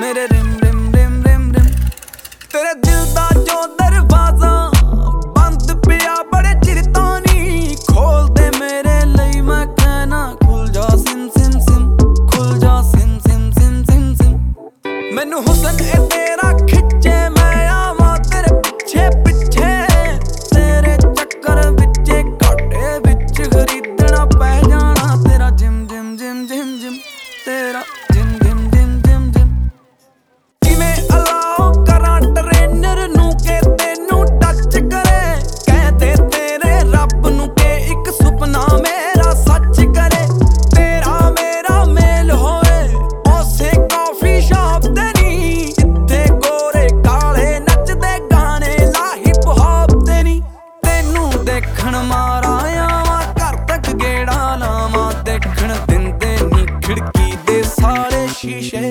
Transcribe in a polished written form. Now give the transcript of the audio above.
मेरे रिम रिम रिम रिम रिम। तेरे दिल दा जो दरवाजा बंद पिया बड़े चिर तो नहीं खोल दे मेरे लिए, मैं कहना खुल जा सिम सिम सिम, खुल जा सिम सिम सिम सिम सिम। मैनू हुसन ए तेरा खिचे मैं आवां तेरे पिछे पिछे, तेरे चक्कर विचे घाटे विच खरीदना पै जाना तेरा gym gym gym gym gym, तेरा gym gym gym gym gym. किवें अलाओ करा ट्रेनर नू के तेनू टच करे, कहते तेरे रब नू के एक सुपना मेरा सच करे। तेरा मेरा मेल होए उसे कॉफी शॉप ते नी, इत्थे गोरे काले नचदे गाने ला हिप हॉप ते नी। तेनू देखण मारा आवां घर तक गेड़ा लावां, देखण दिंदे नी खिड़की दे सारे शीशे